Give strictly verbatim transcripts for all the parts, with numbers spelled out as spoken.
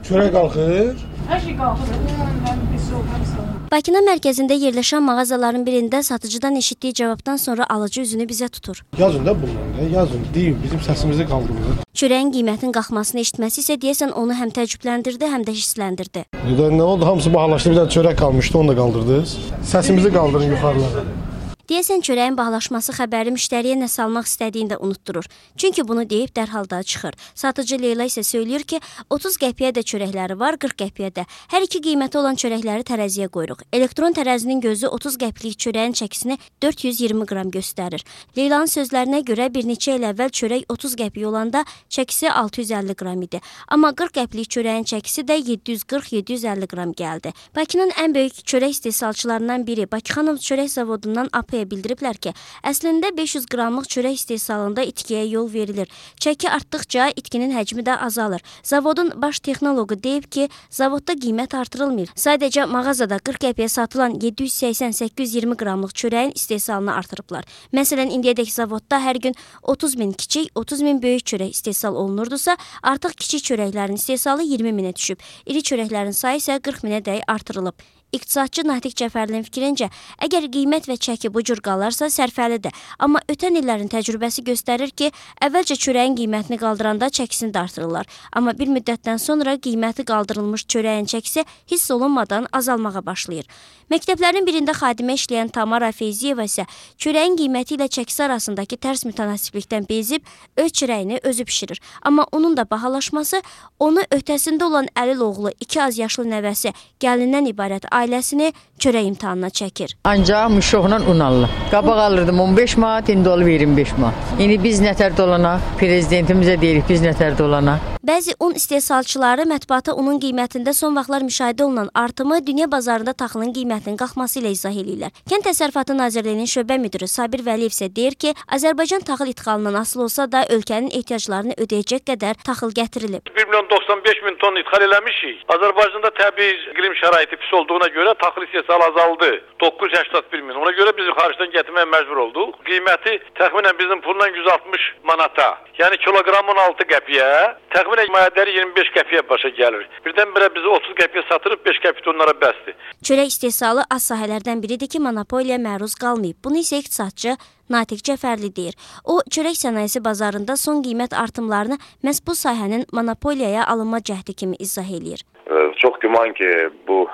Çörək qalxır. Hər şey qalxır. Mən bir soğuk. Bakının mərkəzində yerləşən mağazaların birində satıcıdan eşitdiyi cavabdan sonra alıcı üzünü bizə tutur. Yazın da bunları, yazın. Deyin, bizim səsimizi qaldırın. Çörəyin qiymətinin qalxmasını eşitməsi isə deyəsən onu həm təəccübləndirdi, həm də hissləndirdi. Nə oldu? Hamısı bahalaşdı. Bir dənə çörək qalmışdı, onu da qaldırdınız. Səsimizi qaldırın yuxarılara. Deyəsən çörəyin bahalaşması xəbəri müştəriyə nə salmaq istədiyini də unutdurur. Çünki bunu deyib dərhal da çıxır. Satıcı Leyla isə söyləyir ki, otuz qəpiyə də çörəkləri var, qırx qəpiyə də. Hər iki qiyməti olan çörəkləri tərəziyə qoyuruq. Elektron tərəzinin gözü otuz qəplik çörəyin çəkisini dörd yüz iyirmi qram göstərir. Leylanın sözlərinə görə bir neçə il əvvəl çörək otuz qəpik olanda çəkisi altı yüz əlli qram idi. Amma qırx qəplik çörəyin çəkisi də yeddi yüz qırx yeddi yüz əlli qram gəldi. Bakının ən böyük çörək istehsalçılarından biri Bakıxanov çörək zavodundan A P-yə bildiriblər ki, əslində beş yüz qramlıq çörək istehsalında itkiyə yol verilir. Çəki artdıqca itkinin həcmi də azalır. Zavodun baş texnoloqu deyib ki, zavodda qiymət artırılmır. Sadəcə mağazada qırx qəpiyə satılan yeddi yüz səksən səkkiz yüz iyirmi qramlıq çörəyin istehsalını artırıblar. Məsələn, indiyədək zavodda hər gün otuz min kiçik, otuz min böyük çörək istehsal olunurdusa, artıq kiçik çörəklərin istehsalı iyirmi minə düşüb. İri çörəklərin sayı isə qırx minə dək artırılıb. İqtisadçı Natiq Cəfərlinin fikrincə, əgər qiymət və çəki bu cür qalarsa sərfəlidir. Amma ötən illərin təcrübəsi göstərir ki, əvvəlcə çörəyin qiymətini qaldıranda çəkisini də artırırlar. Amma bir müddətdən sonra qiyməti qaldırılmış çörəyin çəkisi hiss olunmadan azalmağa başlayır. Məktəblərin birində xadimə işləyən Tamara Feyziyeva isə çörəyin qiyməti ilə çəkisi arasındakı tərs mütənasiblikdən bezib öz çörəyini özü bişirir. Amma onun da bahalaşması onu ötəsində olan əlil oğlu, iki az yaşlı nəvəsi, gəlinindən ibarət ailəsini çörək imtahanına çəkir. Ancaq mişoqla un alırlar. Qabaq alırdım on beş manat, indi olub iyirmi beş manat. İndi biz nətər dolana, prezidentimizə deyirik biz nətər dolana. Bəzi un istehsalçıları mətbuata unun qiymətində son vaxtlar müşahidə olunan artımı dünya bazarında taxılın qiymətinin qalxması ilə izah edirlər. Kənd Təsərrüfatı Nazirliyinin şöbə müdiri Sabir Vəliyev isə deyir ki, Azərbaycan taxıl ixalından asılı olsa da ölkənin ehtiyaclarını ödəyəcək qədər taxıl gətirilib. bir milyon doxsan beş min ton ixal eləmişik. Azərbaycanda təbii iqlim şəraiti pis olduğuna görə taxıl istehsalı azaldı. doqquz yüz səksən bir min. Ona görə biz xaricdən gətirməyə məcbur olduq. Qiyməti təxminən bizim pulla yüz altmış manata. Yəni kiloqram on altı qəpiyə, təxminən maddəri iyirmi beş qəpiyə başa gəlir. Birdən-birə bizi otuz qəpiyə satırıb beş qəpik onlara bəsdir. Çörək istehsalı az sahələrdən biridir ki, monopoliya məruz qalmayıb. Bunu isə iqtisadçı Natiq Cəfərli deyir. O, çörək sənayesi bazarında son qiymət artımlarını məhz bu sahənin monopoliyaya alınma cəhdi kimi izah eləyir. Çox güman ki, bu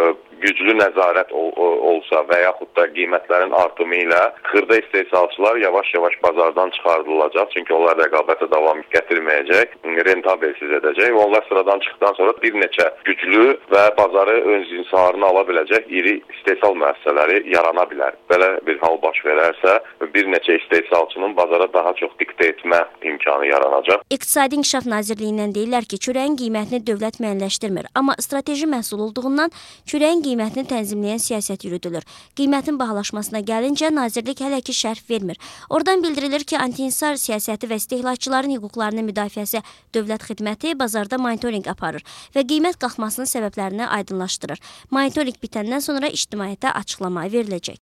güclü nəzarət ol, olsa və yaxud da qiymətlərin artımı ilə xırda istehsalçılar yavaş-yavaş bazardan çıxardılacaq. Çünki onlar rəqabətə davam gətirməyəcək, rentabelsiz edəcək və onlar sıradan çıxdıqdan sonra bir neçə güclü və bazarı öz inhisarına ala biləcək iri istehsal müəssisələri yarana bilər. Belə bir hal baş verərsə, bir neçə istehsalçının bazara daha çox diktə etmə imkanı yaranacaq. İqtisadi İnkişaf Nazirliyindən deyirlər ki, çörəyin qiymətini dövlət müəyyənləşdirmir. Amma strateji məhsul olduğundan çörəyin qiymətini tənzimləyən siyasət yürüdülür. Qiymətin bahalaşmasına gəlincə, nazirlik hələ ki şərh vermir. Oradan bildirilir ki, anti-insar siyasəti və istehlakçıların hüquqlarının müdafiəsi dövlət xidməti bazarda monitorinq aparır və qiymət qalxmasının səbəblərini aydınlaşdırır. Monitorinq bitəndən sonra ictimaiyyətə açıqlama veriləcək.